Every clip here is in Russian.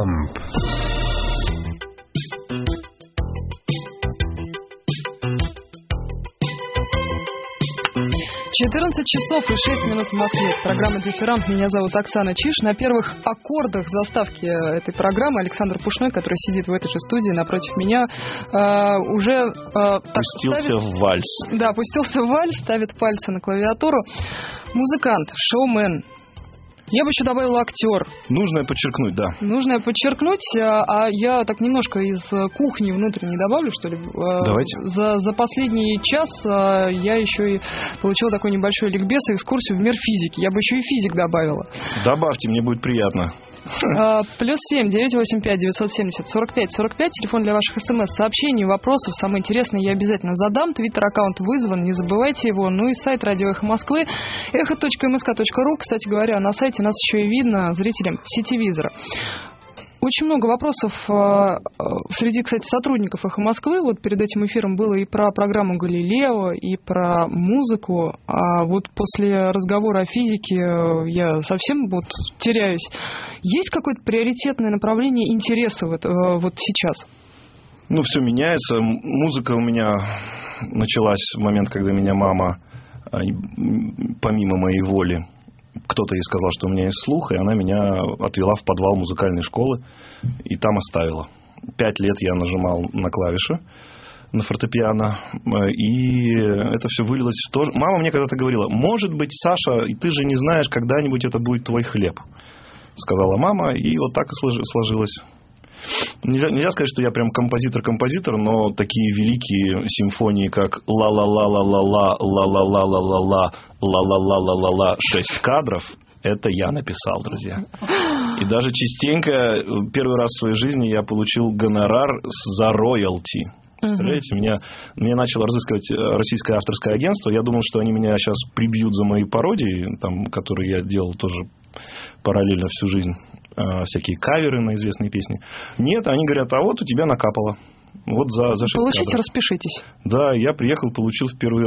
Bump. 14 часов и 6 минут в Москве. Программа «Дифферамп». Меня зовут Оксана Чиш. На первых аккордах заставки этой программы Александр Пушной, который сидит в этой же студии напротив меня, уже пустился в вальс. Да, пустился в вальс, ставит пальцы на клавиатуру. Музыкант, шоумен. Я бы еще добавила актер. Нужно подчеркнуть, да. Нужно подчеркнуть, а я так немножко из кухни внутренней добавлю, что ли. Давайте. За последний час я еще и получила такой небольшой ликбез и экскурсию в мир физики. Я бы еще и физик добавила. Добавьте, мне будет приятно. +7 985 970 45 45. Телефон для ваших смс-сообщений, вопросов. Самое интересное я обязательно задам. Твиттер-аккаунт вызван, не забывайте его. Ну и сайт Радио Эхо Москвы echo.msk.ru. Кстати говоря, на сайте нас еще и видно зрителям сетевизора. Очень много вопросов среди, кстати, сотрудников «Эхо Москвы». Вот перед этим эфиром было и про программу «Галилео», и про музыку. А вот после разговора о физике я совсем вот теряюсь. Есть какое-то приоритетное направление интереса вот сейчас? Ну, все меняется. Музыка у меня началась в момент, когда меня мама, помимо моей воли, кто-то ей сказал, что у меня есть слух, и она меня отвела в подвал музыкальной школы и там оставила. 5 лет я нажимал на клавиши на фортепиано, и это все вылилось в то... Мама мне когда-то говорила: может быть, Саша, и ты же не знаешь, когда-нибудь это будет твой хлеб. Сказала мама, и вот так и сложилось. Нельзя сказать, что я прям композитор, но такие великие симфонии, как ла-ла-ла-ла-ла-ла, ла-ла-ла-ла-ла-ла, ла-ла-ла-ла-ла-ла, 6 кадров, это я написал, друзья. И даже частенько, первый раз в своей жизни я получил гонорар за роялти. Представляете, меня начало разыскивать российское авторское агентство. Я думал, что они меня сейчас прибьют за мои пародии, там, которые я делал тоже параллельно всю жизнь. Всякие каверы на известные песни. Нет, они говорят: а вот у тебя накапало. Вот за 6 Получите, кадров. Распишитесь. Да, я приехал, получил в первый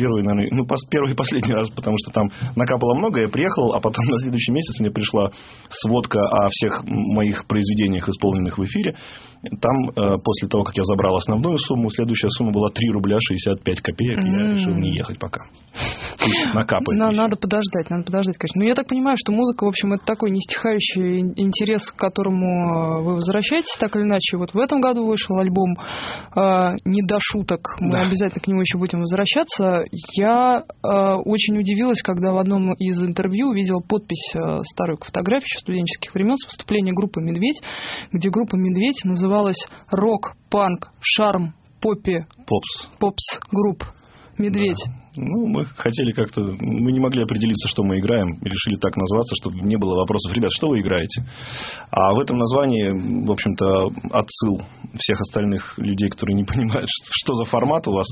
и последний раз, потому что там накапало много, я приехал, а потом на следующий месяц мне пришла сводка о всех моих произведениях, исполненных в эфире. Там, после того, как я забрал основную сумму, следующая сумма была 3 рубля 65 копеек. Я решил не ехать пока. Накапает. Надо подождать, конечно. Но я так понимаю, что музыка, в общем, это такой нестихающий интерес, к которому вы возвращаетесь так или иначе. Вот в этом году вышел альбом «Не до шуток». Мы обязательно к нему еще будем возвращаться. Я очень удивилась, когда в одном из интервью увидела подпись, старую фотографию еще студенческих времен, с выступления группы «Медведь», где группа «Медведь» называлась «Рок, панк, шарм, поппи, попс групп». «Медведь». Да. Ну, мы хотели как-то... Мы не могли определиться, что мы играем, и решили так назваться, чтобы не было вопросов: ребят, что вы играете? А в этом названии, в общем-то, отсыл всех остальных людей, которые не понимают, что за формат у вас,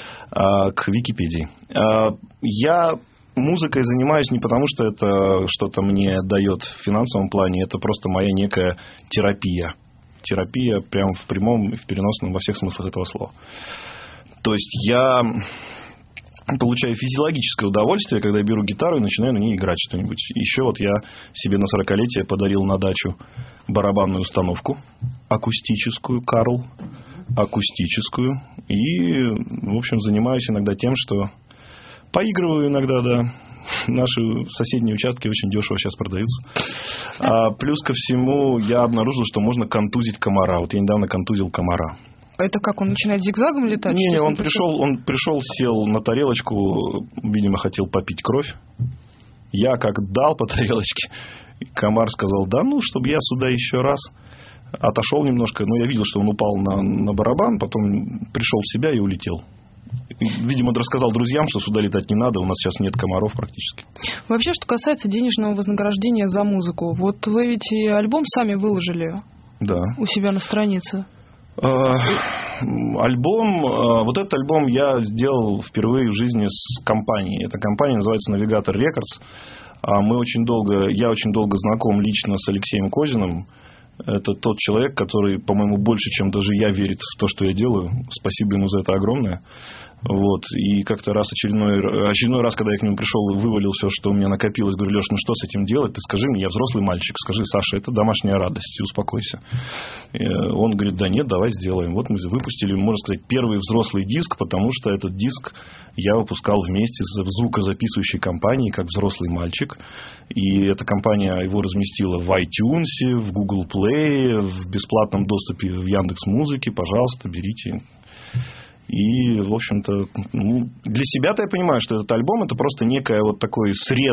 к Википедии. Я музыкой занимаюсь не потому, что это что-то мне дает в финансовом плане, это просто моя некая терапия. Терапия прям в прямом и в переносном, во всех смыслах этого слова. То есть я получаю физиологическое удовольствие, когда я беру гитару и начинаю на ней играть что-нибудь. Еще вот я себе на 40-летие подарил на дачу барабанную установку акустическую, Карл, акустическую. И, в общем, занимаюсь иногда тем, что поигрываю иногда, да. Наши соседние участки очень дешево сейчас продаются. Плюс ко всему я обнаружил, что можно контузить комара. Вот я недавно контузил комара. Это как, он начинает зигзагом летать? Не, он пришел, сел на тарелочку, видимо, хотел попить кровь. Я как дал по тарелочке, комар сказал: да ну, чтобы я сюда еще раз. Отошел немножко, но я видел, что он упал на барабан, потом пришел в себя и улетел. Видимо, рассказал друзьям, что сюда летать не надо, у нас сейчас нет комаров практически. Вообще, что касается денежного вознаграждения за музыку, вот вы ведь и альбом сами выложили у себя на странице. Альбом, вот этот альбом я сделал впервые в жизни с компанией. Эта компания называется Navigator Records. Я очень долго знаком лично с Алексеем Козиным. Это тот человек, который, по-моему, больше, чем даже я, верит в то, что я делаю. Спасибо ему за это огромное. Вот. И как-то очередной раз, когда я к нему пришел и вывалил все, что у меня накопилось, говорю: Леш, ну что с этим делать? Ты скажи мне, я взрослый мальчик. Скажи: Саша, это домашняя радость, и успокойся. И он говорит: да нет, давай сделаем. Вот мы выпустили, можно сказать, первый взрослый диск, потому что этот диск я выпускал вместе с звукозаписывающей компанией, как взрослый мальчик. И эта компания его разместила в iTunes, в Google Play, в бесплатном доступе в Яндекс.Музыке. Пожалуйста, берите. И, в общем-то, для себя-то я понимаю, что этот альбом — это просто некий вот такой срез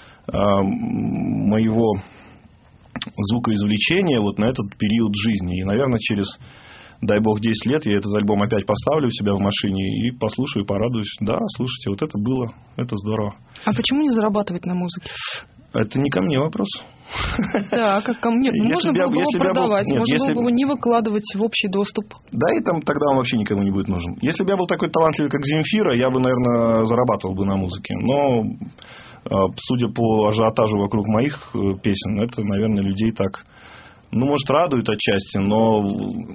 моего звукоизвлечения вот на этот период жизни. И, наверное, через, дай бог, 10 лет я этот альбом опять поставлю у себя в машине и послушаю, и порадуюсь. Да, слушайте, вот это было, это здорово. А почему не зарабатывать на музыке? Это не ко мне вопрос. Да, как ко мне. Можно было бы его продавать, можно было бы его не выкладывать в общий доступ. Да, и там тогда он вообще никому не будет нужен. Если бы я был такой талантливый, как Земфира, я бы, наверное, зарабатывал бы на музыке. Но, судя по ажиотажу вокруг моих песен, это, наверное, людей так, может, радует отчасти, но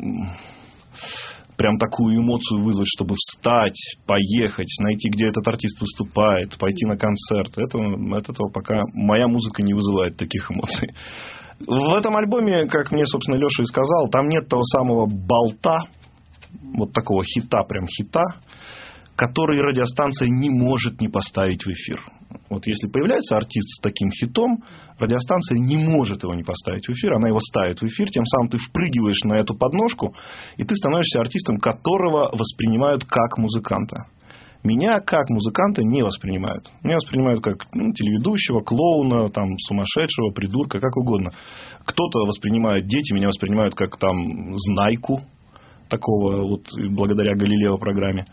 прям такую эмоцию вызвать, чтобы встать, поехать, найти, где этот артист выступает, пойти на концерт. От этого пока моя музыка не вызывает таких эмоций. В этом альбоме, как мне, собственно, Леша и сказал, там нет того самого болта, вот такого хита, прям хита, который радиостанция не может не поставить в эфир. Вот если появляется артист с таким хитом, радиостанция не может его не поставить в эфир, она его ставит в эфир, тем самым ты впрыгиваешь на эту подножку, и ты становишься артистом, которого воспринимают как музыканта. Меня как музыканта не воспринимают. Меня воспринимают как телеведущего, клоуна, там, сумасшедшего, придурка, как угодно. Кто-то воспринимает, дети меня воспринимают как там знайку, такого вот благодаря Галилео программе.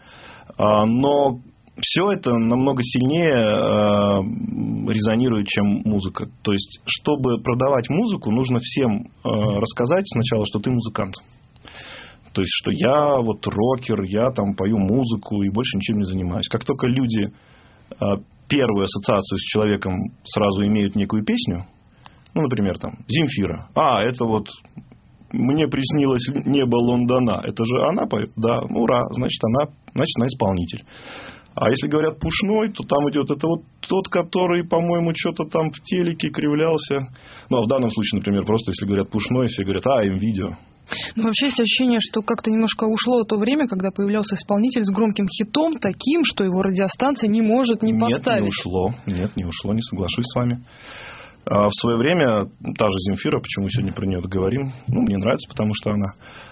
Но все это намного сильнее резонирует, чем музыка. То есть, чтобы продавать музыку, нужно всем рассказать сначала, что ты музыкант. То есть, что я вот рокер, я там пою музыку и больше ничем не занимаюсь. Как только люди первую ассоциацию с человеком сразу имеют некую песню, например, там, Земфира. Это вот мне приснилось небо Лондона. Это же она поет? Да, ура, значит, она исполнитель. А если говорят Пушной, то там идет это вот тот, который, по-моему, что-то там в телеке кривлялся. А в данном случае, например, просто если говорят Пушной, все говорят: М-видео. Вообще есть ощущение, что как-то немножко ушло то время, когда появлялся исполнитель с громким хитом, таким, что его радиостанция не может не поставить. Нет, не ушло, не соглашусь с вами. В свое время та же Земфира, почему сегодня про нее говорим, мне нравится, потому что она...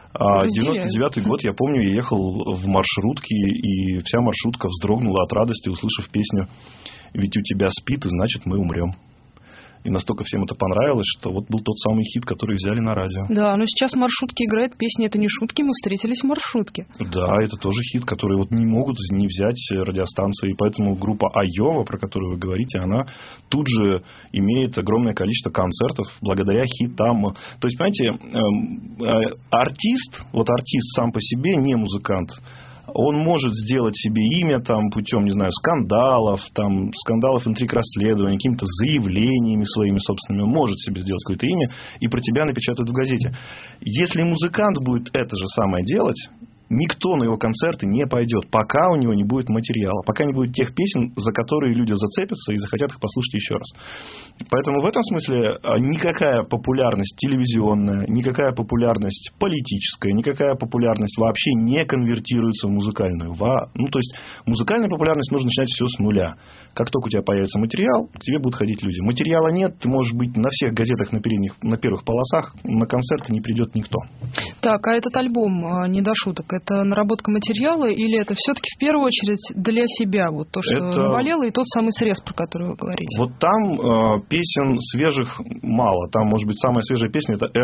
99-й год, я помню, я ехал в маршрутке, и вся маршрутка вздрогнула от радости, услышав песню «Ведь у тебя спит, и значит мы умрем». И настолько всем это понравилось, что вот был тот самый хит, который взяли на радио. Да, но сейчас в маршрутке играет песня «Это не шутки, мы встретились в маршрутке». Да, это тоже хит, который вот не могут не взять радиостанции. И поэтому группа Айова, про которую вы говорите, она тут же имеет огромное количество концертов благодаря хитам. То есть, понимаете, артист сам по себе не музыкант. Он может сделать себе имя там, путем, не знаю, скандалов, интриг, расследований, какими-то заявлениями своими собственными. Он может себе сделать какое-то имя, и про тебя напечатают в газете. Если музыкант будет это же самое делать, никто на его концерты не пойдет, пока у него не будет материала, пока не будет тех песен, за которые люди зацепятся и захотят их послушать еще раз. Поэтому в этом смысле никакая популярность телевизионная, никакая популярность политическая, никакая популярность вообще не конвертируется в музыкальную. То есть, музыкальная популярность нужно начинать все с нуля. Как только у тебя появится материал, к тебе будут ходить люди. Материала нет, ты можешь быть на всех газетах на первых полосах, на концерты не придет никто. Так, а этот альбом, не до шуток, это наработка материала или это все-таки в первую очередь для себя? Вот то, что наболело, и тот самый срез, про который вы говорите. Вот там песен свежих мало. Там, может быть, самая свежая песня — это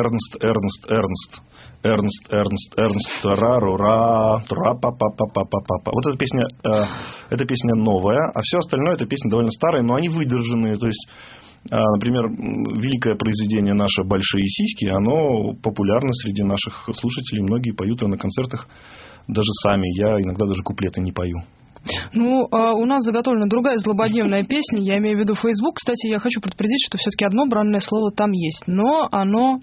Эрнст, ра-ру-ра, тра-па-па-па-па-па-па. Вот эта песня новая, а все остальное — это песни довольно старые, но они выдержанные. То есть, например, великое произведение наше «Большие сиськи», оно популярно среди наших слушателей. Многие поют его на концертах даже сами. Я иногда даже куплеты не пою. У нас заготовлена другая злободневная песня. Я имею в виду Facebook. Кстати, я хочу предупредить, что все-таки одно бранное слово там есть, но оно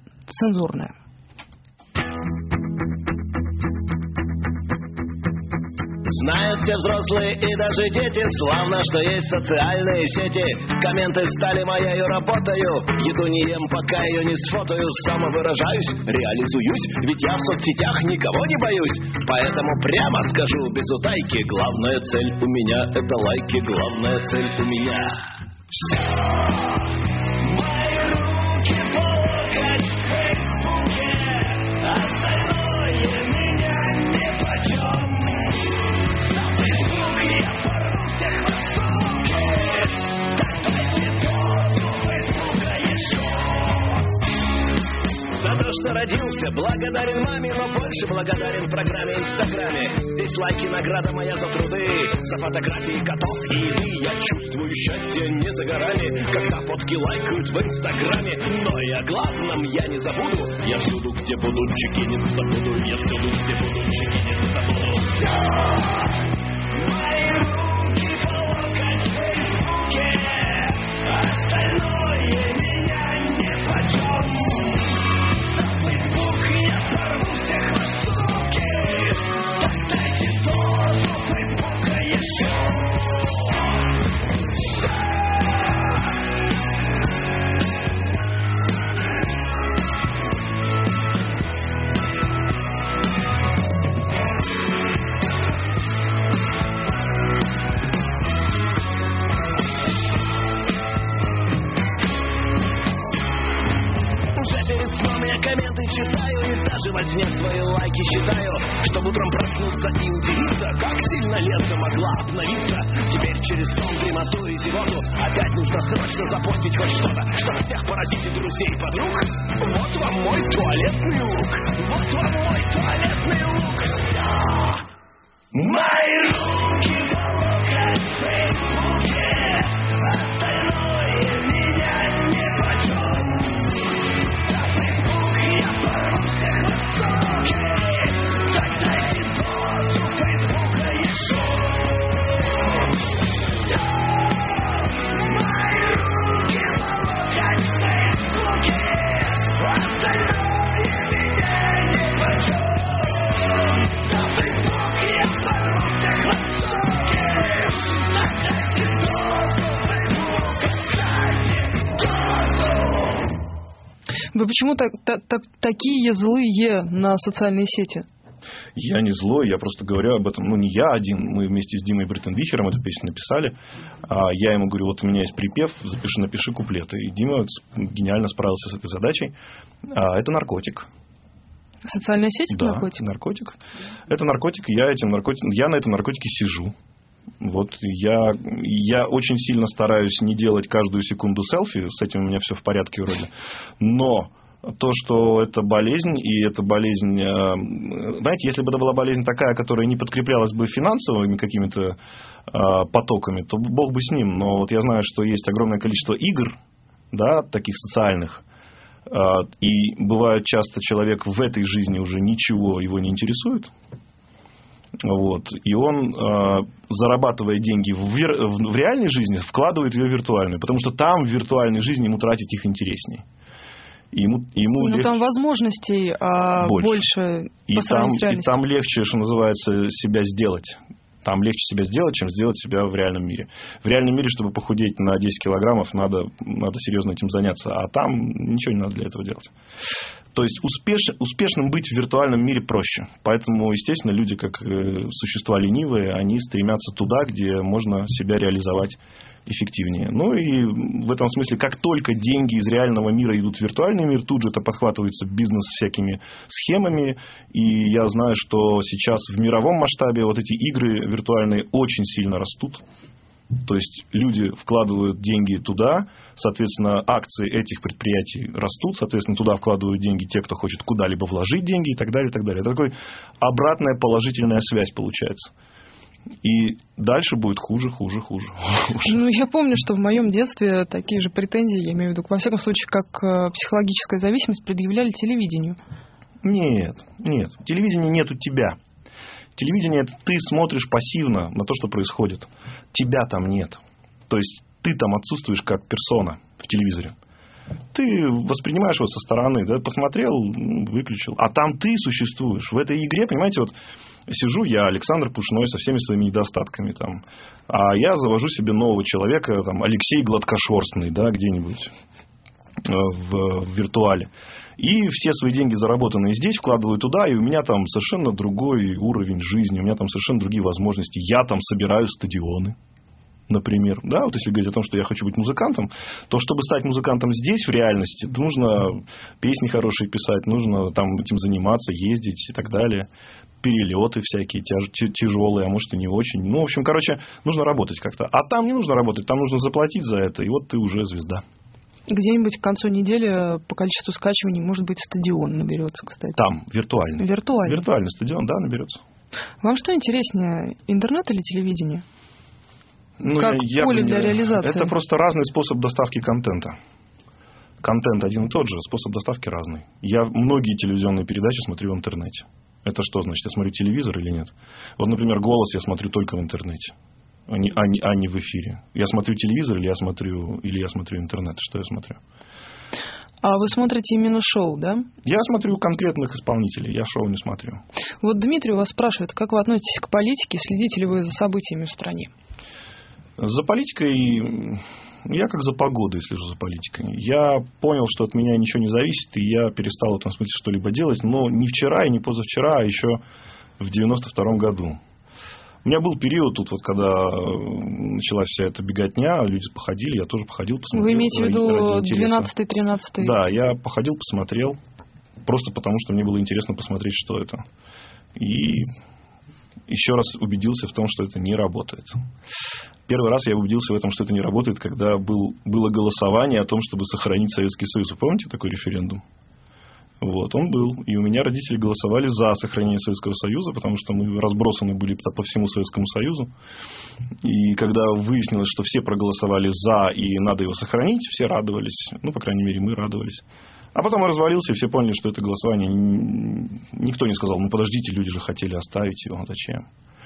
цензурное. Знают все взрослые и даже дети, славно, что есть социальные сети. Комменты стали моею работою, еду не ем, пока ее не сфотою. Самовыражаюсь, реализуюсь, ведь я в соцсетях никого не боюсь. Поэтому прямо скажу без утайки, главная цель у меня — это лайки, главная цель у меня. Все, мои руки по локоть в Фейсбуке, остальное меня нипочем. На Фейсбук я порву всех в ссылки, так дайте дозу Фейсбука еще. За то, что родился, благодарен маме, но больше благодарен программе Инстаграме. Здесь лайки, награда моя за труды, за фотографии котов и еды. Я чувствую счастье не за горами, когда фотки лайкают в Инстаграме. Но и о главном я не забуду, я всюду, где буду, чекиниться буду. Я всюду, где буду, чекиниться буду. Все, мои руки по локоть в Фейсбуке, остальное меня нипочем. Я порву всех в ссылки, так дайте дозу Фейсбука еще. Уже перед сном я комменты читаю и даже во сне свои лайки считаю, чтобы утром проснуться и удивиться, как сильно лето могла обновиться. Теперь через сон, дремоту и зевоту опять нужно срочно запостить хоть что-то, чтобы всех поразить и друзей, и подруг. Вот вам мой туалетный лук, вот вам мой туалетный лук. Мои руки по локоть в Фейсбуке, остальное меня нипочем. На Фейсбук я порву всех в ссылки, так дайте дозу Фейсбука еще. Мои руки по локоть в Фейсбуке, остальное меня нипочем. На Фейсбук я порву всех в ссылки, так дайте дозу Фейсбука, дайте дозу. Вы почему такие злые на социальные сети? Я не злой, я просто говорю об этом. Ну, не я один, мы вместе с Димой Бреттенвихером эту песню написали. Я ему говорю, вот у меня есть припев, напиши куплеты. И Дима гениально справился с этой задачей. Это наркотик. Социальная сеть — это наркотик? Да, наркотик. Это наркотик, я на этом наркотике сижу. Вот я очень сильно стараюсь не делать каждую секунду селфи, с этим у меня все в порядке вроде. Но то, что это болезнь, и эта болезнь, знаете, если бы это была болезнь такая, которая не подкреплялась бы финансовыми какими-то потоками, то бог бы с ним. Но вот я знаю, что есть огромное количество игр, да, таких социальных, и бывает часто человек в этой жизни уже ничего его не интересует. Вот. И он, зарабатывая деньги в реальной жизни, вкладывает ее в виртуальную. Потому что там, в виртуальной жизни, ему тратить их интереснее. Ему там возможностей больше по сравнению с реальностью. И там легче, что называется, себя сделать. Там легче себя сделать, чем сделать себя в реальном мире. В реальном мире, чтобы похудеть на 10 килограммов, надо серьезно этим заняться. А там ничего не надо для этого делать. То есть успешным быть в виртуальном мире проще. Поэтому, естественно, люди, как существа ленивые, они стремятся туда, где можно себя реализовать эффективнее. Ну и в этом смысле, как только деньги из реального мира идут в виртуальный мир, тут же это подхватывается бизнес всякими схемами. И я знаю, что сейчас в мировом масштабе вот эти игры виртуальные очень сильно растут. То есть люди вкладывают деньги туда, соответственно, акции этих предприятий растут, соответственно, туда вкладывают деньги те, кто хочет куда-либо вложить деньги и так далее, и так далее. Это такой обратная положительная связь получается. И дальше будет хуже. Ну, я помню, что в моем детстве такие же претензии, я имею в виду, во всяком случае, как психологическая зависимость, предъявляли телевидению. Нет. Телевидения нет у тебя. Телевидение — это ты смотришь пассивно на то, что происходит. Тебя там нет. То есть ты там отсутствуешь как персона в телевизоре. Ты воспринимаешь его со стороны, да, посмотрел, выключил. А там ты существуешь. В этой игре, понимаете, вот сижу я, Александр Пушной, со всеми своими недостатками. Там, а я завожу себе нового человека, там, Алексей Гладкошерстный, да, где-нибудь в виртуале. И все свои деньги, заработанные здесь, вкладываю туда, и у меня там совершенно другой уровень жизни, у меня там совершенно другие возможности. Я там собираю стадионы, например. Да, вот если говорить о том, что я хочу быть музыкантом, то чтобы стать музыкантом здесь, в реальности, нужно песни хорошие писать, нужно там этим заниматься, ездить и так далее. Перелеты всякие тяжелые, а может и не очень. Ну, в общем, короче, нужно работать как-то. А там не нужно работать, там нужно заплатить за это, и вот ты уже звезда. Где-нибудь к концу недели по количеству скачиваний, может быть, стадион наберется, кстати. Там, виртуальный. Виртуальный стадион, да, наберется. Вам что интереснее, интернет или телевидение? Ну, как поле для реализации? Это просто разный способ доставки контента. Контент один и тот же, способ доставки разный. Я многие телевизионные передачи смотрю в интернете. Это что значит? Я смотрю телевизор или нет? Вот, например, «Голос» я смотрю только в интернете. А не в эфире. Я смотрю телевизор или я смотрю интернет? Что я смотрю? А вы смотрите именно шоу, да? Я смотрю конкретных исполнителей, я шоу не смотрю. Вот Дмитрий у вас спрашивает, как вы относитесь к политике, следите ли вы за событиями в стране? За политикой... Я как за погодой слежу за политикой. Я понял, что от меня ничего не зависит, и я перестал в этом смысле что-либо делать. Но не вчера и не позавчера, а еще в 92-м году. У меня был период тут, вот, когда началась вся эта беготня, люди походили, я тоже походил, посмотрел. Вы имеете в виду 12-13? Да, я походил, посмотрел, просто потому, что мне было интересно посмотреть, что это. И еще раз убедился в том, что это не работает. Первый раз я убедился в этом, что это не работает, когда было голосование о том, чтобы сохранить Советский Союз. Вы помните такой референдум? Вот, он был. И у меня родители голосовали за сохранение Советского Союза, потому что мы разбросаны были по всему Советскому Союзу. И когда выяснилось, что все проголосовали за и надо его сохранить, все радовались. Ну, по крайней мере, мы радовались. А потом он развалился, и все поняли, что это голосование... Никто не сказал, ну, подождите, люди же хотели оставить его, зачем?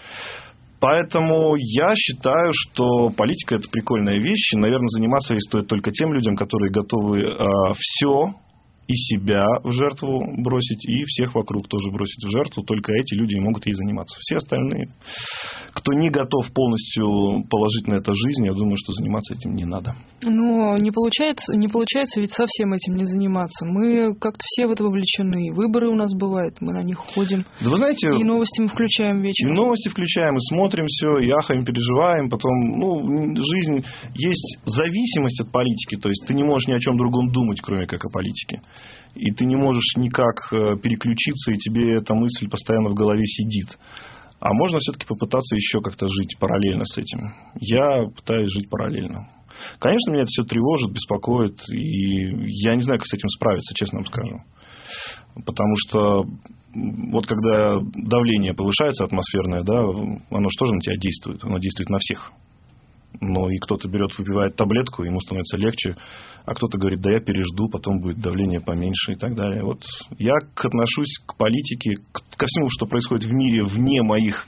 Поэтому я считаю, что политика – это прикольная вещь. И, наверное, заниматься ей стоит только тем людям, которые готовы все... и себя в жертву бросить, и всех вокруг тоже бросить в жертву. Только эти люди и могут ей заниматься. Все остальные, кто не готов полностью положить на это жизнь, я думаю, что заниматься этим не надо. Но не получается ведь совсем этим не заниматься. Мы как-то все в это вовлечены. Выборы у нас бывают, мы на них ходим. Да вы знаете... И новости мы включаем вечером. И новости включаем, и смотрим все, и ахаем, переживаем. Потом, жизнь... Есть зависимость от политики. То есть, ты не можешь ни о чем другом думать, кроме как о политике. И ты не можешь никак переключиться, и тебе эта мысль постоянно в голове сидит. А можно все-таки попытаться еще как-то жить параллельно с этим. Я пытаюсь жить параллельно. Конечно, меня это все тревожит, беспокоит, и я не знаю, как с этим справиться, честно вам скажу. Потому что вот когда давление повышается атмосферное, да, оно же тоже на тебя действует, оно действует на всех. Но и кто-то берет, выпивает таблетку, ему становится легче, а кто-то говорит, да я пережду, потом будет давление поменьше и так далее. Вот я отношусь к политике, ко всему, что происходит в мире, вне моих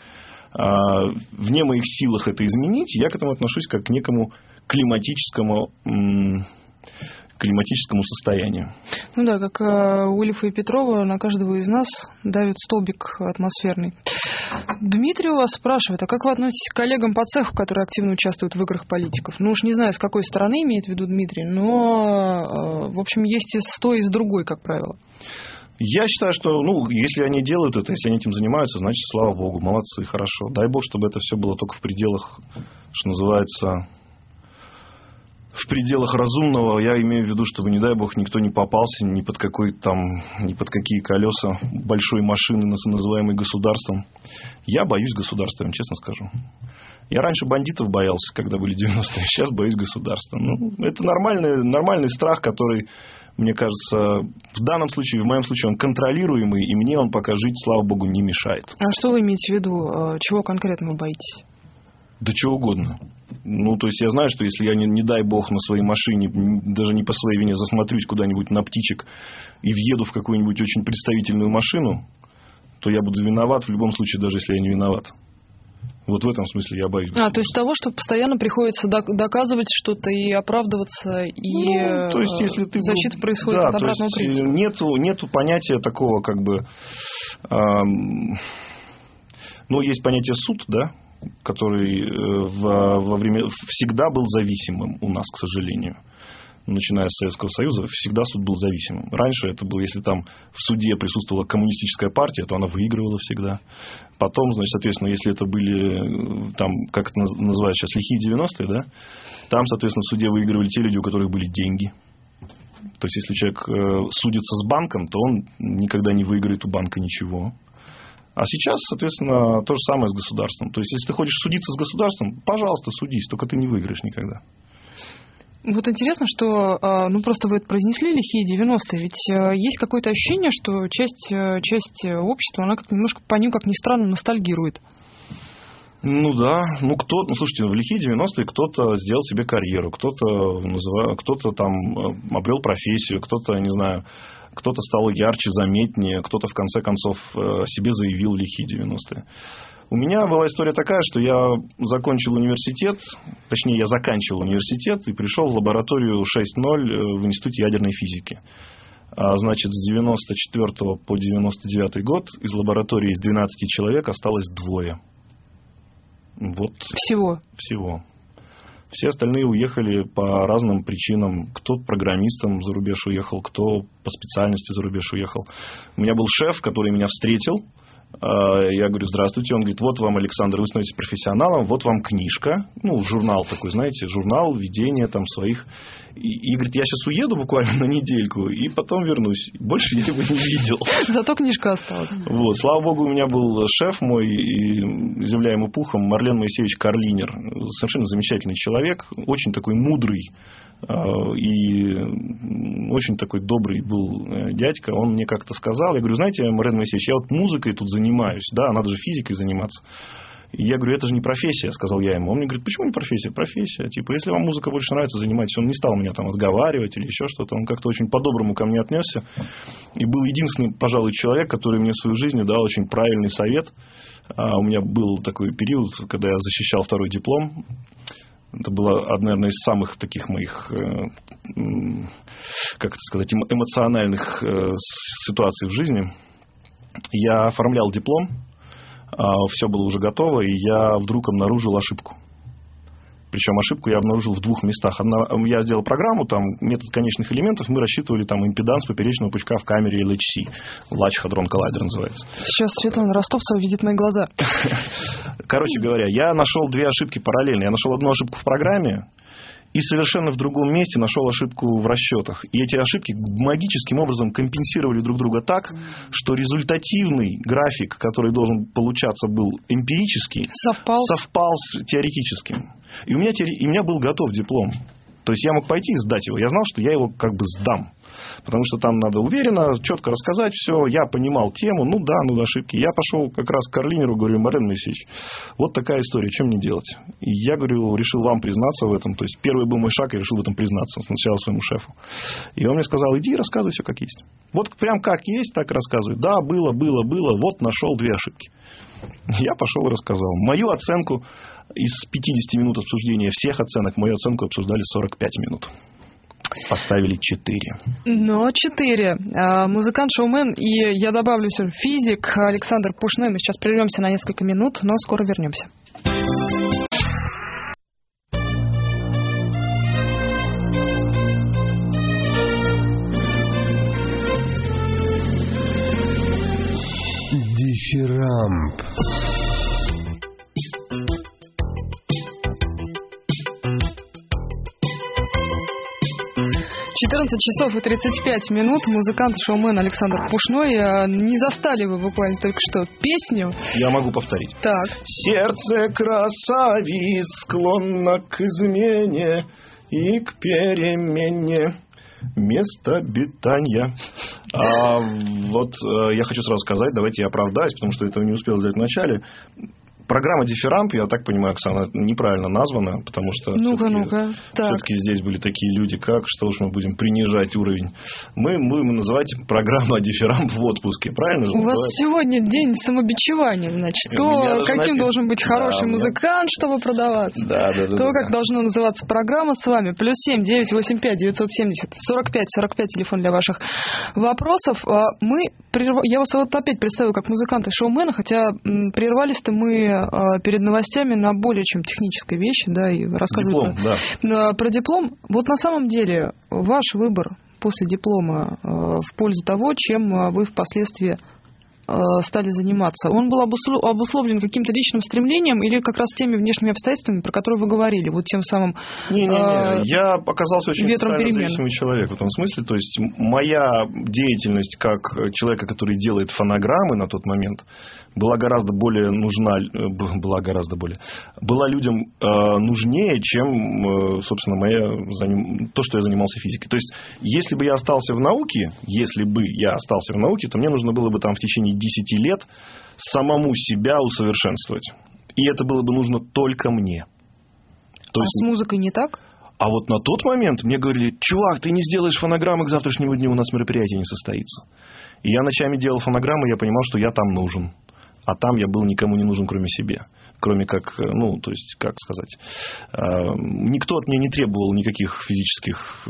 силах это изменить, я к этому отношусь как к некому климатическому состоянию. Ну да, как у Ильфа и Петрова на каждого из нас давит столбик атмосферный. Дмитрий у вас спрашивает, а как вы относитесь к коллегам по цеху, которые активно участвуют в играх политиков? Ну уж не знаю, с какой стороны имеет в виду Дмитрий, но, в общем, есть и с той, и с другой, как правило. Я считаю, что, если они делают это, если они этим занимаются, значит, слава богу, молодцы, хорошо. Дай бог, чтобы это все было только в пределах, что называется... В пределах разумного, я имею в виду, чтобы, не дай бог, никто не попался ни под какие колеса большой машины, называемой государством. Я боюсь государства, я вам честно скажу. Я раньше бандитов боялся, когда были 90-е, сейчас боюсь государства. Это нормальный страх, который, мне кажется, в данном случае, в моем случае, он контролируемый, и мне он пока жить, слава богу, не мешает. А что вы имеете в виду? Чего конкретно вы боитесь? Да чего угодно. То есть я знаю, что если я, не дай бог, на своей машине, даже не по своей вине, засмотрюсь куда-нибудь на птичек и въеду в какую-нибудь очень представительную машину, то я буду виноват в любом случае, даже если я не виноват. Вот в этом смысле я боюсь. То есть того, что постоянно приходится доказывать что-то и оправдываться, и то есть, если ты защита происходит от обратного принципа. Нету понятия такого, как бы... есть понятие суд, да, который во время всегда был зависимым у нас, к сожалению. Начиная с Советского Союза, всегда суд был зависимым. Раньше это было, если там в суде присутствовала коммунистическая партия, то она выигрывала всегда. Потом, значит, соответственно, если это были, там, как это называют сейчас, лихие 90-е, да, там, соответственно, в суде выигрывали те люди, у которых были деньги. То есть, если человек судится с банком, то он никогда не выиграет у банка ничего. А сейчас, соответственно, то же самое с государством. То есть, если ты хочешь судиться с государством, пожалуйста, судись, только ты не выиграешь никогда. Вот интересно, что, просто вы это произнесли, лихие 90-е, ведь есть какое-то ощущение, что часть общества, она как немножко по ним, как ни странно, ностальгирует. Да. Слушайте, в лихие 90-е кто-то сделал себе карьеру, кто-то там обрел профессию, кто-то, не знаю, кто-то стал ярче, заметнее, кто-то, в конце концов, себе заявил в лихие 90-е. У меня была история такая, что я заканчивал университет и пришел в лабораторию 6.0 в Институте ядерной физики. Значит, с 94 по 99 год из лаборатории из 12 человек осталось 2. Вот. Всего. Все остальные уехали по разным причинам. Кто программистом за рубеж уехал, кто по специальности за рубеж уехал. У меня был шеф, который меня встретил. Я говорю: здравствуйте. Он говорит: вот вам, Александр, вы становитесь профессионалом, вот вам книжка. Журнал такой, знаете, журнал ведения там своих. И говорит: я сейчас уеду буквально на недельку, и потом вернусь. Больше я его не видел. Зато книжка осталась. Вот. Слава богу, у меня был шеф мой, и земля ему пухом, Марлен Моисеевич Карлинер. Совершенно замечательный человек, очень такой мудрый. И очень такой добрый был дядька. Он мне как-то сказал, я говорю: знаете, Марлен Моисеевич, я вот музыкой тут занимаюсь, да, надо же физикой заниматься. И я говорю: это же не профессия, сказал я ему. Он мне говорит: почему не профессия? Профессия. Если вам музыка больше нравится, занимайтесь. Он не стал меня там отговаривать или еще что-то. Он как-то очень по-доброму ко мне отнесся. И был единственный, пожалуй, человек, который мне в свою жизнь дал очень правильный совет. У меня был такой период, когда я защищал 2-й диплом. Это была, наверное, из самых таких моих, эмоциональных ситуаций в жизни. Я оформлял диплом, все было уже готово, и я вдруг обнаружил ошибку. Причем ошибку я обнаружил в 2 местах. Я сделал программу, там метод конечных элементов, мы рассчитывали там импеданс поперечного пучка в камере LHC. Large Hadron Collider называется. Сейчас Светлана Ростовцева видит мои глаза. Короче говоря, я нашел 2 ошибки параллельно. Я нашел одну ошибку в программе и совершенно в другом месте нашел ошибку в расчетах. И эти ошибки магическим образом компенсировали друг друга так, что результативный график, который должен получаться был эмпирический, совпал с теоретическим. И у меня был готов диплом. То есть я мог пойти и сдать его. Я знал, что я его как бы сдам. Потому что там надо уверенно, четко рассказать все. Я понимал тему. Ошибки. Я пошел как раз к Карлинеру, говорю: Марлен Моисеевич, вот такая история, что мне делать? И я, говорю, решил вам признаться в этом. То есть первый был мой шаг, я решил в этом признаться сначала своему шефу. И он мне сказал: иди, рассказывай все как есть. Вот прям как есть, так рассказывай. Да, было, вот нашел 2 ошибки. Я пошел и рассказал. Мою оценку из 50 минут обсуждения всех оценок, мою оценку обсуждали 45 минут. Поставили 4. 4. Музыкант, шоумен и, я добавлю все, физик Александр Пушной. Мы сейчас прервемся на несколько минут, но скоро вернемся. Дифирамб. 14 часов и 35 минут. Музыкант, шоумен Александр Пушной. Не застали вы буквально только что песню. Я могу повторить. Так. Сердце красавиц склонно к измене и к перемене место обитания. Я хочу сразу сказать, давайте я оправдаюсь, потому что этого не успел сделать в начале. Программа «Дифирамб», я так понимаю, Оксана, неправильно названа, потому что все-таки здесь были такие люди, что уж мы будем принижать уровень. Мы будем называть программу «Дифирамб» в отпуске, правильно же? У вас сегодня день самобичевания, значит. Каким должен быть хороший музыкант, чтобы продаваться. Как должна называться программа с вами. +7 985 970 45 45, телефон для ваших вопросов. Я вас вот опять представила как музыканта и шоумена, хотя прервались-то мы перед новостями на более чем технической вещи, да, и рассказывали про диплом. Вот на самом деле ваш выбор после диплома в пользу того, чем вы впоследствии стали заниматься, он был обусловлен каким-то личным стремлением или как раз теми внешними обстоятельствами, про которые вы говорили, вот тем самым я оказался очень социально зависимый человек в этом смысле, то есть моя деятельность как человека, который делает фонограммы на тот момент, была людям нужнее, чем, собственно, то, что я занимался физикой. То есть, если бы я остался в науке, то мне нужно было бы там в течение 10 лет самому себя усовершенствовать. И это было бы нужно только мне. С музыкой не так? А вот на тот момент мне говорили: чувак, ты не сделаешь фонограммы к завтрашнему дню, у нас мероприятие не состоится. И я ночами делал фонограммы, я понимал, что я там нужен. А там я был никому не нужен, кроме себя. Кроме как, никто от меня не требовал никаких физических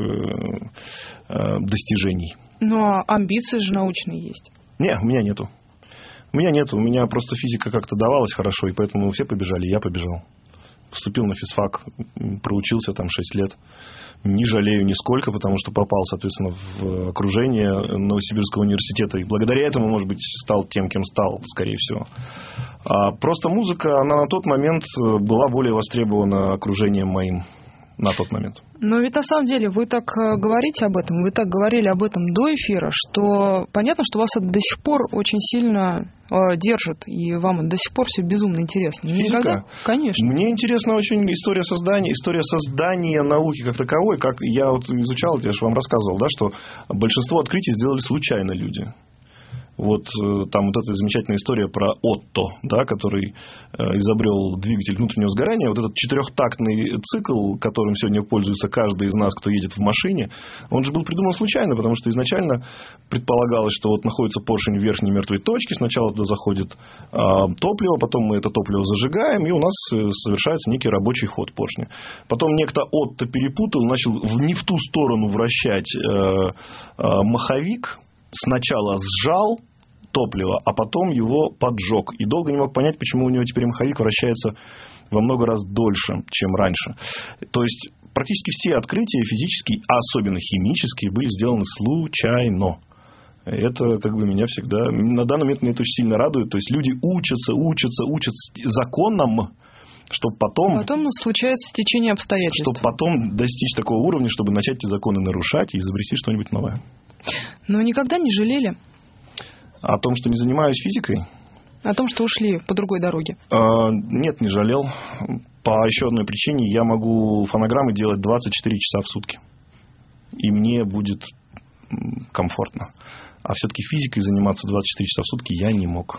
достижений. Но амбиции же научные есть. Не, у меня нету. У меня просто физика как-то давалась хорошо, и поэтому все побежали, я побежал. Поступил на физфак, проучился там 6 лет. Не жалею нисколько, потому что попал, соответственно, в окружение Новосибирского университета. И благодаря этому, может быть, стал тем, кем стал, скорее всего. Просто музыка, она на тот момент была более востребована окружением моим. На тот момент. Но ведь на самом деле вы так говорите об этом, вы так говорили об этом до эфира, что понятно, что вас это до сих пор очень сильно держит, и вам до сих пор все безумно интересно. Физика? Конечно. Мне интересна очень история создания науки как таковой. Как я вот изучал, я же вам рассказывал, да, что большинство открытий сделали случайно люди. Вот там вот эта замечательная история про Отто, да, который изобрел двигатель внутреннего сгорания. Вот этот 4-тактный цикл, которым сегодня пользуется каждый из нас, кто едет в машине, он же был придуман случайно, потому что изначально предполагалось, что вот находится поршень в верхней мертвой точке, сначала туда заходит топливо, потом мы это топливо зажигаем, и у нас совершается некий рабочий ход поршня. Потом некто Отто перепутал, начал не в ту сторону вращать маховик. Сначала сжал топливо, а потом его поджег. И долго не мог понять, почему у него теперь маховик вращается во много раз дольше, чем раньше. То есть, практически все открытия физические, а особенно химические, были сделаны случайно. Это меня всегда... На данный момент меня это очень сильно радует. То есть, люди учатся законам, чтобы потом случается стечение обстоятельств. Чтобы потом достичь такого уровня, чтобы начать эти законы нарушать и изобрести что-нибудь новое. Но никогда не жалели? О том, что не занимаюсь физикой? О том, что ушли по другой дороге? Нет, не жалел. По еще одной причине: я могу фонограммы делать 24 часа в сутки. И мне будет комфортно. А все-таки физикой заниматься 24 часа в сутки я не мог.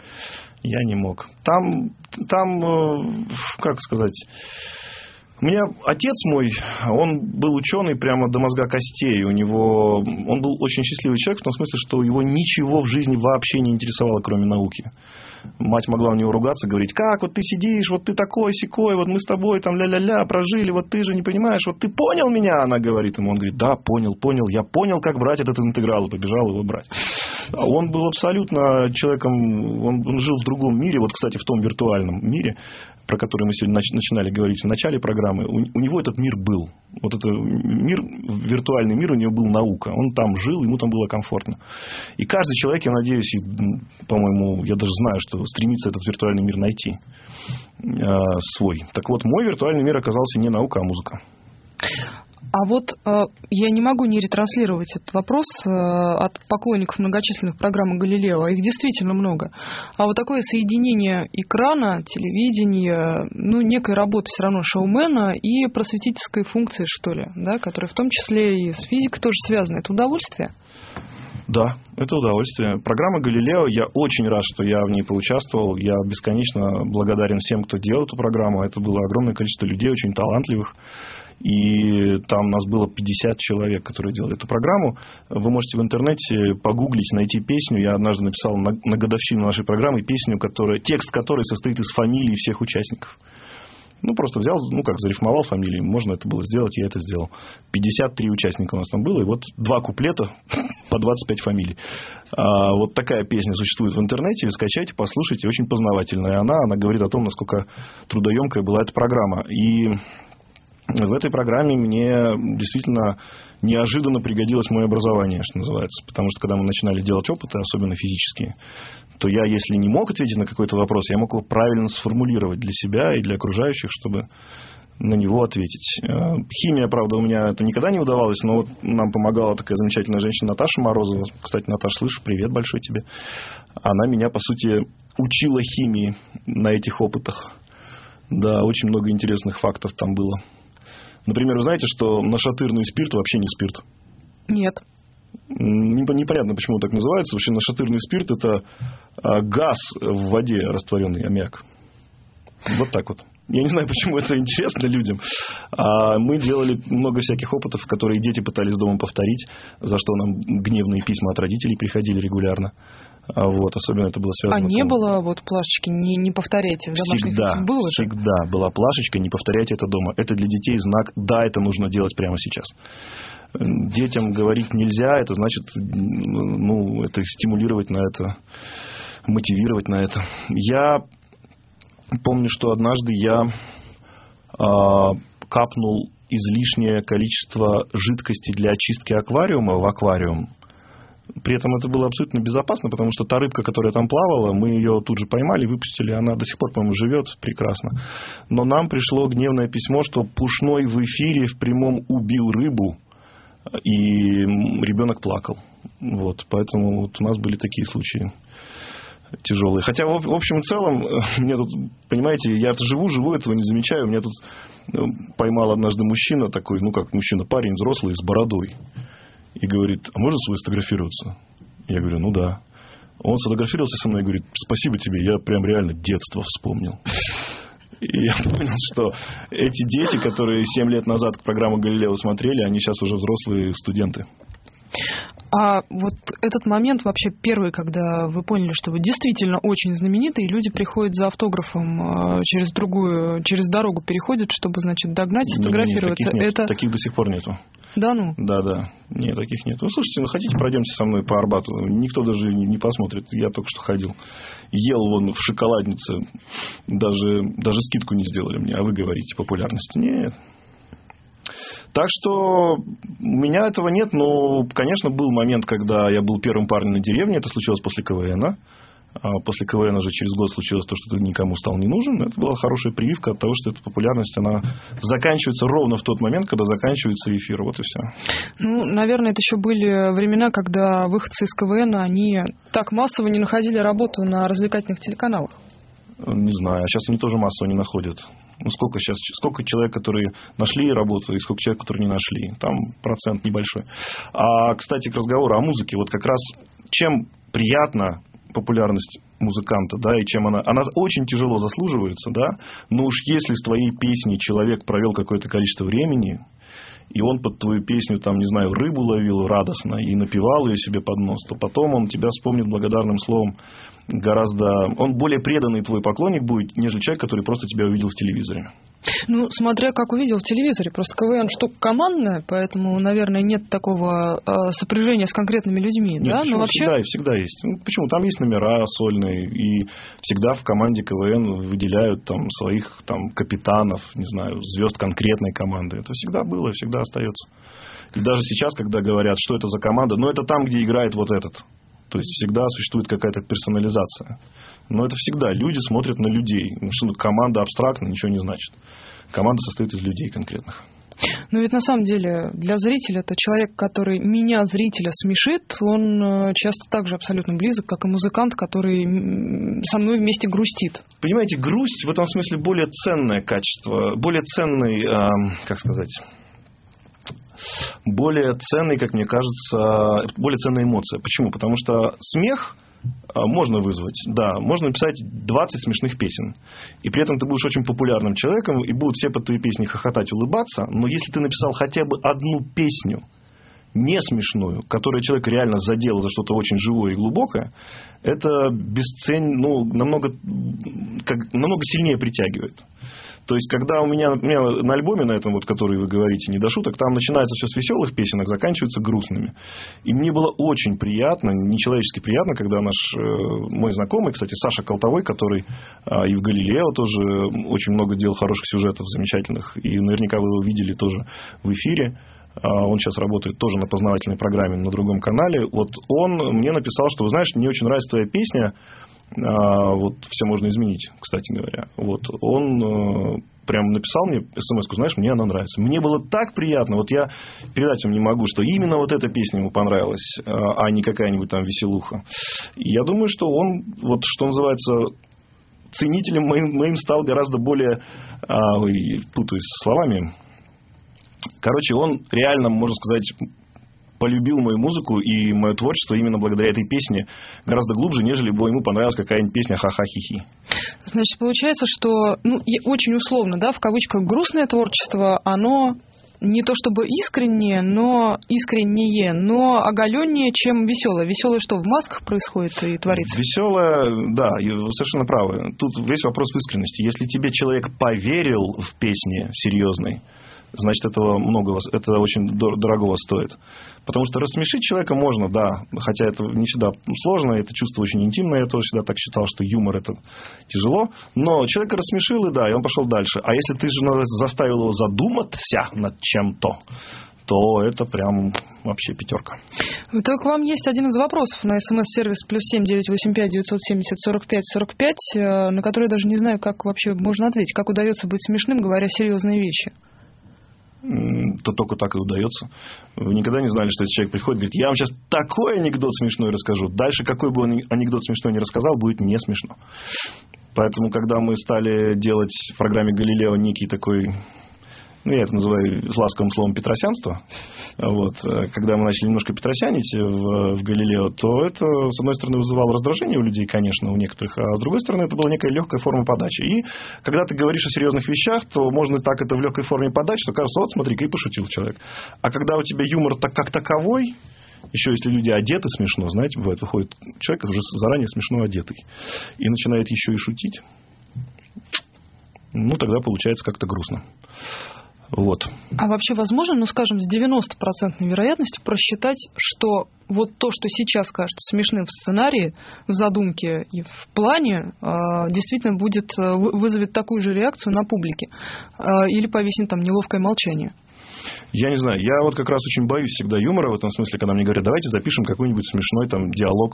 Там, как сказать... У меня отец мой, он был ученый прямо до мозга костей. Он был очень счастливый человек в том смысле, что его ничего в жизни вообще не интересовало, кроме науки. Мать могла у него ругаться, говорить: как вот ты сидишь, вот ты такой-сякой, вот мы с тобой там ля-ля-ля прожили, вот ты же не понимаешь, вот ты понял меня? Она говорит ему, он говорит: да, понял, я понял, как брать этот интеграл, и побежал его брать. Он был абсолютно человеком, он жил в другом мире, вот, кстати, в том виртуальном мире, про который мы сегодня начинали говорить в начале программы. У него этот мир был. Вот этот мир, виртуальный мир, у него был наука. Он там жил, ему там было комфортно. И каждый человек, я надеюсь, и, по-моему, я даже знаю, что стремится этот виртуальный мир найти свой. Так вот, мой виртуальный мир оказался не наука, а музыка. А вот я не могу не ретранслировать этот вопрос от поклонников многочисленных программ «Галилео». Их действительно много. А вот такое соединение экрана, телевидения, некой работы все равно шоумена и просветительской функции, что ли, да, которая в том числе и с физикой тоже связана. Это удовольствие? Да, это удовольствие. Программа «Галилео», я очень рад, что я в ней поучаствовал. Я бесконечно благодарен всем, кто делал эту программу. Это было огромное количество людей, очень талантливых. И там у нас было 50 человек, которые делали эту программу. Вы можете в интернете погуглить, найти песню. Я однажды написал на годовщину нашей программы песню, текст которой состоит из фамилий всех участников. Просто взял, зарифмовал фамилии. Можно это было сделать, я это сделал. 53 участника у нас там было. И вот 2 куплета по 25 фамилий. Вот такая песня существует в интернете. Вы скачайте, послушайте. Очень познавательная она говорит о том, насколько трудоемкая была эта программа. И в этой программе мне действительно неожиданно пригодилось мое образование, что называется. Потому что, когда мы начинали делать опыты, особенно физические, то я, если не мог ответить на какой-то вопрос, я мог его правильно сформулировать для себя и для окружающих, чтобы на него ответить. Химия, правда, у меня это никогда не удавалось, но вот нам помогала такая замечательная женщина Наташа Морозова. Кстати, Наташа, слышишь, привет большой тебе. Она меня, по сути, учила химии на этих опытах. Да, очень много интересных фактов там было. Например, вы знаете, что нашатырный спирт вообще не спирт? Нет. Непонятно, почему он так называется. Вообще нашатырный спирт – это газ в воде, растворенный аммиак. Вот так вот. Я не знаю, почему это интересно людям. Мы делали много всяких опытов, которые дети пытались дома повторить, за что нам гневные письма от родителей приходили регулярно. Особенно это было связано... не было плашечки «не повторяйте» в домашних детях? Было всегда была плашечка «не повторяйте это дома». Это для детей знак «да, это нужно делать прямо сейчас». Детям говорить нельзя, это значит, это их стимулировать на это, мотивировать на это. Я помню, что однажды я капнул излишнее количество жидкости для очистки аквариума в аквариум. При этом это было абсолютно безопасно, потому что та рыбка, которая там плавала, мы ее тут же поймали, выпустили. Она до сих пор, по-моему, живет прекрасно. Но нам пришло гневное письмо, что Пушной в эфире в прямом убил рыбу, и ребенок плакал. Поэтому у нас были такие случаи тяжелые. Хотя, в общем и целом, мне тут, понимаете, я живу, этого не замечаю. Меня тут поймал однажды мужчина такой, как мужчина, парень взрослый с бородой. И говорит: а можно с вами сфотографироваться? Я говорю: ну да. Он сфотографировался со мной и говорит: спасибо тебе, я прям реально детство вспомнил. И я понял, что эти дети, которые 7 лет назад программу «Галилео» смотрели, они сейчас уже взрослые студенты. А вот этот момент вообще первый, когда вы поняли, что вы действительно очень знаменитый, и люди приходят за автографом через дорогу переходят, чтобы, догнать и сфотографироваться. Таких до сих пор нету. Да ну? Да. Нет, таких нет. Слушайте, хотите, пройдемте со мной по Арбату? Никто даже не посмотрит. Я только что ходил. Ел в шоколаднице. Даже скидку не сделали мне. А вы говорите, популярности. Нет. Так что у меня этого нет, но, конечно, был момент, когда я был первым парнем на деревне. Это случилось после КВН. А после КВН же через год случилось то, что ты никому стал не нужен. Это была хорошая прививка от того, что эта популярность, она заканчивается ровно в тот момент, когда заканчивается эфир. Вот и все. Наверное, это еще были времена, когда выходцы из КВН, они так массово не находили работу на развлекательных телеканалах. Не знаю. А сейчас они тоже массово не находят. Сколько человек, которые нашли работу, и сколько человек, которые не нашли. Там процент небольшой. А, кстати, к разговору о музыке. Вот как раз чем приятна популярность музыканта, да, и чем она очень тяжело заслуживается, да, но уж если с твоей песней человек провел какое-то количество времени, и он под твою песню, рыбу ловил радостно и напевал ее себе под нос, то потом он тебя вспомнит благодарным словом он более преданный твой поклонник будет, нежели человек, который просто тебя увидел в телевизоре. Смотря как увидел в телевизоре. Просто КВН штука командная, поэтому, наверное, нет такого сопряжения с конкретными людьми. Нет, да? Но вообще... всегда есть. Почему? Там есть номера сольные, и всегда в команде КВН выделяют своих капитанов, звезд конкретной команды. Это всегда было, всегда остается. И даже сейчас, когда говорят, что это за команда, это там, где играет вот этот. То есть всегда существует какая-то персонализация. Но это всегда. Люди смотрят на людей. Команда абстрактно ничего не значит. Команда состоит из людей конкретных. Но ведь на самом деле для зрителя это человек, который меня, зрителя, смешит, он часто так же абсолютно близок, как и музыкант, который со мной вместе грустит. Понимаете, грусть в этом смысле более ценное качество, более ценный, более ценный, как мне кажется, более ценная эмоция. Почему? Потому что смех можно вызвать, да, можно написать 20 смешных песен. И при этом ты будешь очень популярным человеком, и будут все под твои песни хохотать, улыбаться. Но если ты написал хотя бы одну песню, не смешную, которая человека реально задела за что-то очень живое и глубокое, это намного сильнее притягивает. То есть, когда у меня на альбоме, на этом, который вы говорите, «Не до шуток», там начинается все с веселых песенок, заканчивается грустными. И мне было очень приятно, нечеловечески приятно, когда мой знакомый, кстати, Саша Колтовой, который и в «Галилео» тоже очень много делал хороших сюжетов замечательных, и наверняка вы его видели тоже в эфире. Он сейчас работает тоже на познавательной программе на другом канале. Вот он мне написал, что, вы знаешь, мне очень нравится твоя песня. Все можно изменить, кстати говоря. Он прям написал мне смс-ку, знаешь, мне она нравится. Мне было так приятно. Я передать вам не могу, что именно эта песня ему понравилась, а не какая-нибудь там веселуха. И я думаю, что он, что называется, ценителем моим стал гораздо более... путаюсь с словами. Короче, он реально, можно сказать, полюбил мою музыку и мое творчество именно благодаря этой песне гораздо глубже, нежели бы ему понравилась какая-нибудь песня «Ха-ха-хи-хи». Значит, получается, что, очень условно, да, в кавычках, грустное творчество, оно не то чтобы искреннее, но оголеннее, чем веселое. Веселое что, в масках происходит и творится? Веселое, да, вы совершенно правы. Тут весь вопрос в искренности. Если тебе человек поверил в песне серьезной, значит, это очень дорогого стоит. Потому что рассмешить человека можно, да, хотя это не всегда сложно, это чувство очень интимное, я тоже всегда так считал, что юмор это тяжело, но человека рассмешил, и он пошел дальше. А если ты же заставил его задуматься над чем-то, то это прям вообще пятерка. Так, вам есть один из вопросов на СМС-сервис +7 985 970 45 45, на который я даже не знаю, как вообще можно ответить, как удается быть смешным, говоря серьезные вещи. То только так и удается. Вы никогда не знали, что если человек приходит и говорит, я вам сейчас такой анекдот смешной расскажу. Дальше, какой бы он анекдот смешной не рассказал, будет не смешно. Поэтому, когда мы стали делать в программе «Галилео» некий такой... я это называю ласковым словом петросянство. Когда мы начали немножко петросянить в «Галилео», то это, с одной стороны, вызывало раздражение у людей, конечно, у некоторых, а с другой стороны, это была некая легкая форма подачи. И когда ты говоришь о серьезных вещах, то можно так это в легкой форме подать, что кажется, смотри-ка, и пошутил человек. А когда у тебя юмор как таковой, еще если люди одеты смешно, знаете, бывает, выходит человек уже заранее смешно одетый и начинает еще и шутить, тогда получается как-то грустно. А вообще возможно, скажем, с 90% вероятностью просчитать, что то, что сейчас кажется смешным в сценарии, в задумке и в плане, действительно вызовет такую же реакцию на публике? Или повиснет там неловкое молчание? Я не знаю. Я как раз очень боюсь всегда юмора в этом смысле, когда мне говорят, давайте запишем какой-нибудь смешной диалог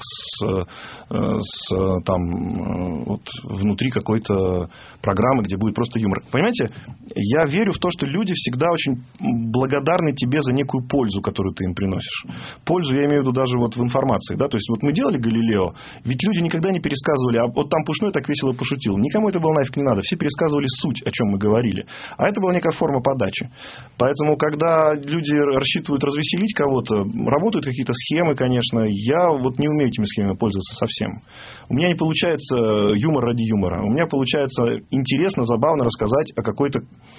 внутри какой-то программы, где будет просто юмор. Понимаете, я верю в то, что люди всегда очень благодарны тебе за некую пользу, которую ты им приносишь. Пользу я имею в виду даже в информации. Да? То есть мы делали «Галилео», ведь люди никогда не пересказывали, там Пушной так весело пошутил. Никому это было нафиг не надо. Все пересказывали суть, о чем мы говорили. А это была некая форма подачи. Поэтому, когда люди рассчитывают развеселить кого-то, работают какие-то схемы, конечно. Я не умею этими схемами пользоваться совсем. У меня не получается юмор ради юмора. У меня получается интересно, забавно рассказать о какую-то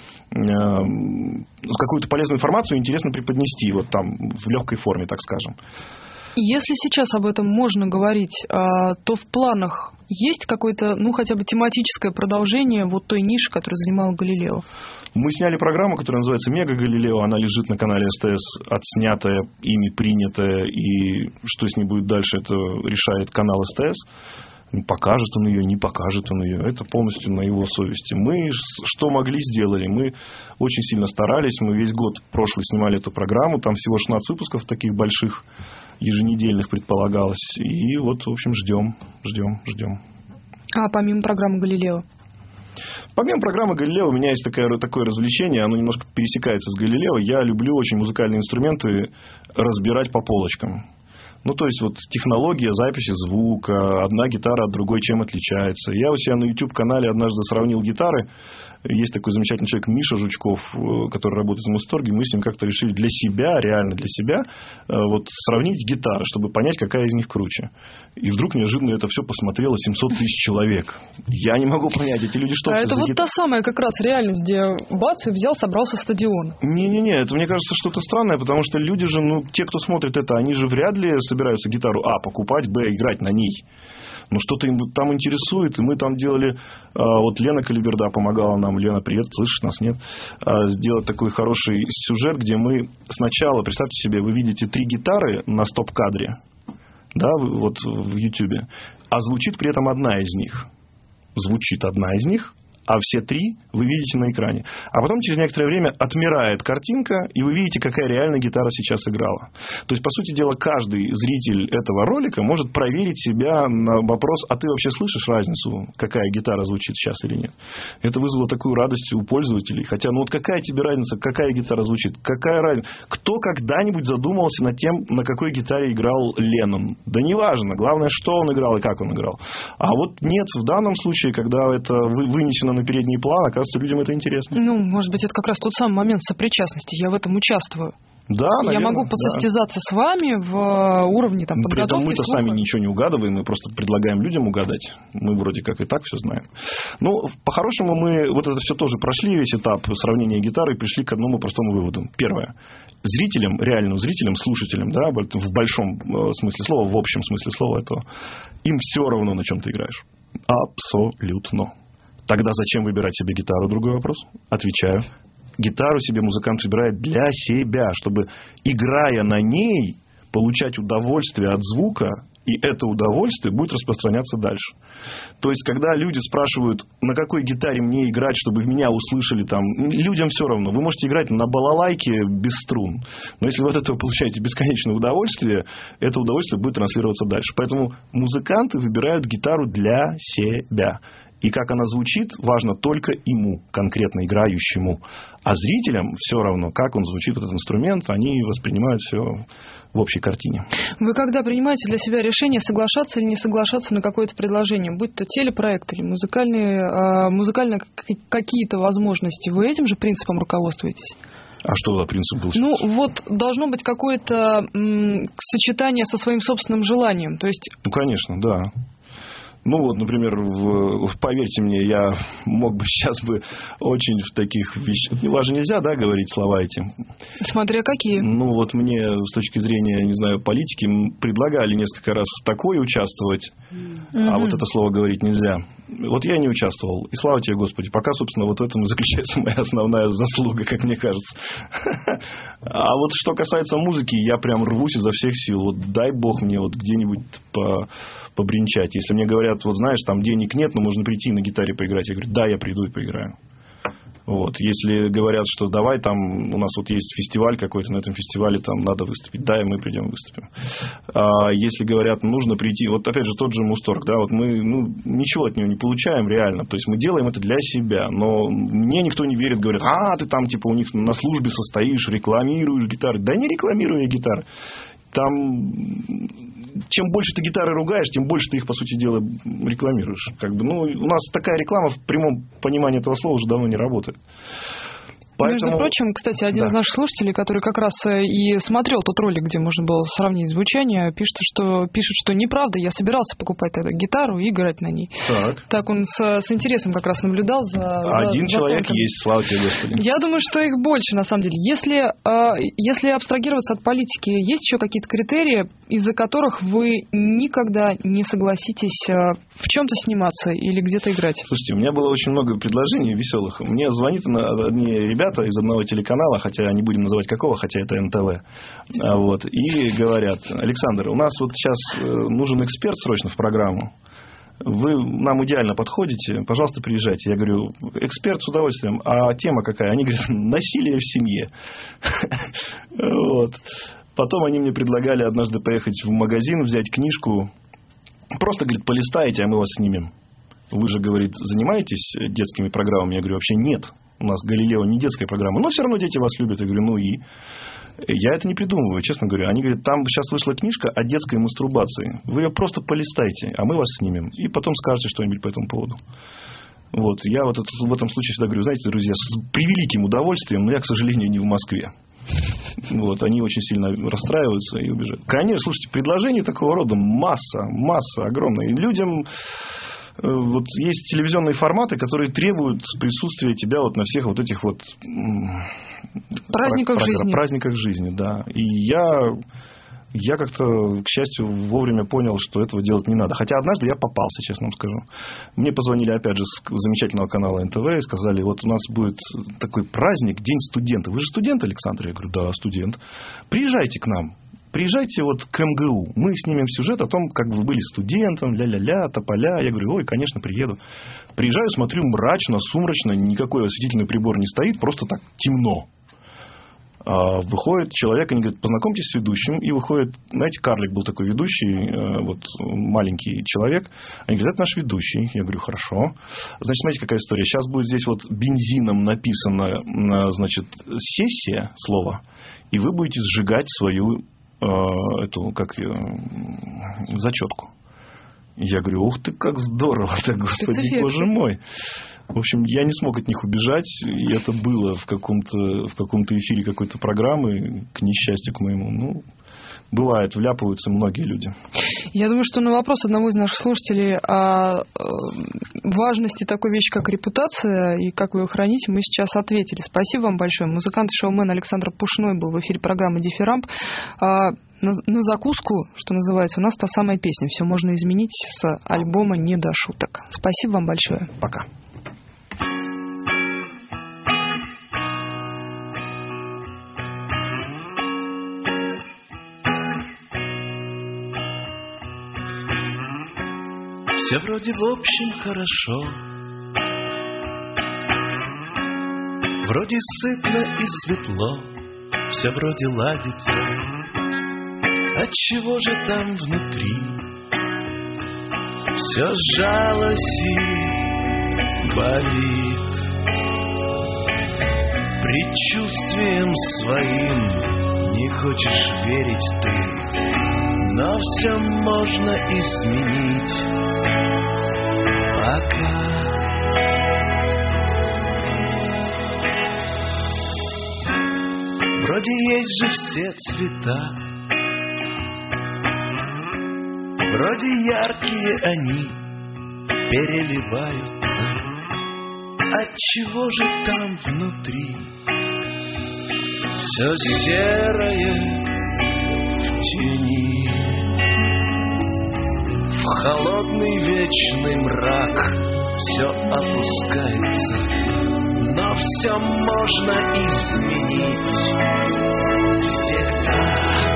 полезную информацию, интересно преподнести в легкой форме, так скажем. Если сейчас об этом можно говорить, то в планах есть какое-то, хотя бы тематическое продолжение той ниши, которую занимал «Галилео»? Мы сняли программу, которая называется «Мега Галилео». Она лежит на канале СТС, отснятая, ими принятая. И что с ней будет дальше, это решает канал СТС. Покажет он ее, не покажет он ее. Это полностью на его совести. Мы что могли, сделали. Мы очень сильно старались. Мы весь год прошлый снимали эту программу. Там всего 16 выпусков таких больших, еженедельных предполагалось. И в общем, ждем. А помимо программы «Галилео»? Помимо программы «Галилео» у меня есть такое развлечение, оно немножко пересекается с «Галилео». Я люблю очень музыкальные инструменты разбирать по полочкам. То есть технология записи звука, одна гитара от другой чем отличается. Я у себя на YouTube-канале однажды сравнил гитары Есть такой замечательный человек Миша Жучков, который работает в Мусторге. Мы с ним как-то решили для себя, реально для себя, вот сравнить гитары, чтобы понять, какая из них круче. И вдруг неожиданно это все посмотрело 700 тысяч человек. Я не могу понять, эти люди что... это вот та самая как раз реальность, где бац, и взял, собрался стадион. Не-не-не, это, мне кажется, что-то странное, потому что люди же, те, кто смотрит это, они же вряд ли собираются гитару покупать, играть на ней. Что-то им там интересует, и мы там делали... Вот Лена Калиберда помогала нам. Лена, привет, слышишь, нас нет. Сделать такой хороший сюжет, где мы сначала, представьте себе, вы видите 3 гитары на стоп-кадре, да, вот в Ютьюбе, а звучит при этом одна из них. Звучит одна из них, а все 3 вы видите на экране. А потом через некоторое время отмирает картинка, и вы видите, какая реально гитара сейчас играла. То есть, по сути дела, каждый зритель этого ролика может проверить себя на вопрос, а ты вообще слышишь разницу, какая гитара звучит сейчас или нет? Это вызвало такую радость у пользователей. Хотя, вот какая тебе разница, какая гитара звучит? Какая разница? Кто когда-нибудь задумывался над тем, на какой гитаре играл Леннон? Да неважно. Главное, что он играл и как он играл. А вот нет, в данном случае, когда это вынесено на передний план, оказывается, людям это интересно. Может быть, это как раз тот самый момент сопричастности. Я в этом участвую. Да, наверное, я могу посостязаться с вами в уровне подготовки. При этом мы-то сами ничего не угадываем, мы просто предлагаем людям угадать. Мы вроде как и так все знаем. По-хорошему, мы вот это все тоже прошли, весь этап сравнения гитары, и пришли к одному простому выводу. Первое. Зрителям, реальным зрителям, слушателям, да, в большом смысле слова, в общем смысле слова этого, им все равно, на чем ты играешь. Абсолютно. Тогда зачем выбирать себе гитару? Другой вопрос. Отвечаю. Гитару себе музыкант выбирает для себя, чтобы, играя на ней, получать удовольствие от звука, и это удовольствие будет распространяться дальше. То есть, когда люди спрашивают, на какой гитаре мне играть, чтобы меня услышали, там, людям все равно. Вы можете играть на балалайке без струн. Но если вы от этого получаете бесконечное удовольствие, это удовольствие будет транслироваться дальше. Поэтому музыканты выбирают гитару для себя. И как она звучит, важно только ему, конкретно играющему. А зрителям все равно, как он звучит, этот инструмент, они воспринимают все в общей картине. Вы когда принимаете для себя решение соглашаться или не соглашаться на какое-то предложение, будь то телепроект или музыкальные какие-то возможности, вы этим же принципом руководствуетесь? А что за принцип был? Должно быть какое-то сочетание со своим собственным желанием. То есть... конечно, да. Например, поверьте мне, я мог бы сейчас очень в таких вещах... У вас же нельзя, да, говорить слова эти? Смотря какие. Мне с точки зрения, не знаю, политики предлагали несколько раз в такое участвовать, а вот это слово говорить нельзя. Я не участвовал. И слава тебе, Господи. Пока, собственно, в этом и заключается моя основная заслуга, как мне кажется. А что касается музыки, я прям рвусь изо всех сил. Дай Бог мне где-нибудь побринчать. Если мне говорят, знаешь, там денег нет, но можно прийти и на гитаре поиграть. Я говорю, да, я приду и поиграю. Если говорят, что давай, там у нас есть фестиваль какой-то, на этом фестивале там надо выступить, да, и мы придем и выступим. А если говорят, нужно прийти, опять же тот же Мусторг, да, мы ничего от него не получаем реально, то есть мы делаем это для себя, но мне никто не верит, говорят, ты там у них на службе состоишь, рекламируешь гитары. Да не рекламирую я гитары. Там, чем больше ты гитары ругаешь, тем больше ты их, по сути дела, рекламируешь. У нас такая реклама в прямом понимании этого слова уже давно не работает. Между прочим, кстати, один из наших слушателей, который как раз и смотрел тот ролик, где можно было сравнить звучание, пишет, что неправда, я собирался покупать тогда гитару и играть на ней. Так он с интересом как раз наблюдал за... Один человек есть, слава тебе, Господи. Я думаю, что их больше, на самом деле. Если абстрагироваться от политики, есть еще какие-то критерии, из-за которых вы никогда не согласитесь в чем-то сниматься или где-то играть? Слушайте, у меня было очень много предложений веселых. Мне звонит одни ребята из одного телеканала, хотя не будем называть какого, хотя это НТВ, и говорят, Александр, у нас сейчас нужен эксперт срочно в программу, вы нам идеально подходите, пожалуйста, приезжайте. Я говорю, эксперт с удовольствием, а тема какая? Они говорят, насилие в семье. Потом они мне предлагали однажды поехать в магазин, взять книжку, просто, говорит, полистайте, а мы вас снимем. Вы же, говорит, занимаетесь детскими программами? Я говорю, вообще нет. У нас «Галилео» не детская программа. Но все равно дети вас любят. Я говорю, Я это не придумываю, честно говоря. Они говорят, там сейчас вышла книжка о детской мастурбации. Вы ее просто полистайте, а мы вас снимем. И потом скажете что-нибудь по этому поводу. Вот. Я вот в этом случае всегда говорю, знаете, друзья, с превеликим удовольствием, но я, к сожалению, не в Москве. Вот, они очень сильно расстраиваются и убежают. Конечно, слушайте, предложений такого рода масса, огромная. И людям вот есть телевизионные форматы, которые требуют присутствия тебя вот на всех вот этих вот праздниках жизни, да. И я как-то, к счастью, вовремя понял, что этого делать не надо. Хотя однажды я попался, честно вам скажу. Мне позвонили, опять же, с замечательного канала НТВ и сказали, вот у нас будет такой праздник, День студента. Вы же студент, Александр? Я говорю, да, студент. Приезжайте к нам. Приезжайте вот к МГУ. Мы снимем сюжет о том, как вы были студентом, ля-ля-ля, тополя. Я говорю, ой, конечно, приеду. Приезжаю, смотрю, мрачно, сумрачно, никакой осветительный прибор не стоит, просто так темно. Выходит человек, они говорят, познакомьтесь с ведущим. И выходит, знаете, карлик был такой ведущий, вот маленький человек. Они говорят, это наш ведущий. Я говорю, хорошо. Значит, смотрите, какая история. Сейчас будет здесь вот бензином написано, значит, сессия, слово. И вы будете сжигать свою эту, как ее, зачетку. Я говорю, ух ты, как здорово-то, господи, боже мой. В общем, я не смог от них убежать, и это было в каком-то эфире какой-то программы, к несчастью к моему. Ну, бывает, вляпываются многие люди. Я думаю, что на вопрос одного из наших слушателей о важности такой вещи, как репутация, и как вы ее храните, мы сейчас ответили. Спасибо вам большое. Музыкант и шоумен Александр Пушной был в эфире программы «Дифирамб». На закуску, что называется, у нас та самая песня «Все можно изменить» с альбома «Не до шуток». Спасибо вам большое. Пока. Все вроде в общем хорошо, вроде сытно и светло, все вроде ладится. Отчего же там внутри все сжалось и болит? Предчувствием своим не хочешь верить ты, но все можно изменить. Пока вроде есть же все цвета, вроде яркие они переливаются. Отчего же там внутри все серое в тени? В холодный вечный мрак все опускается, но все можно изменить всегда.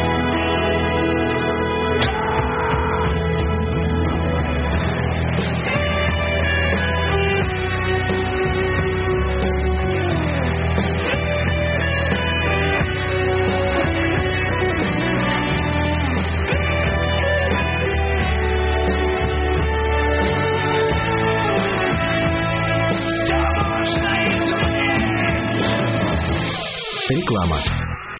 Реклама.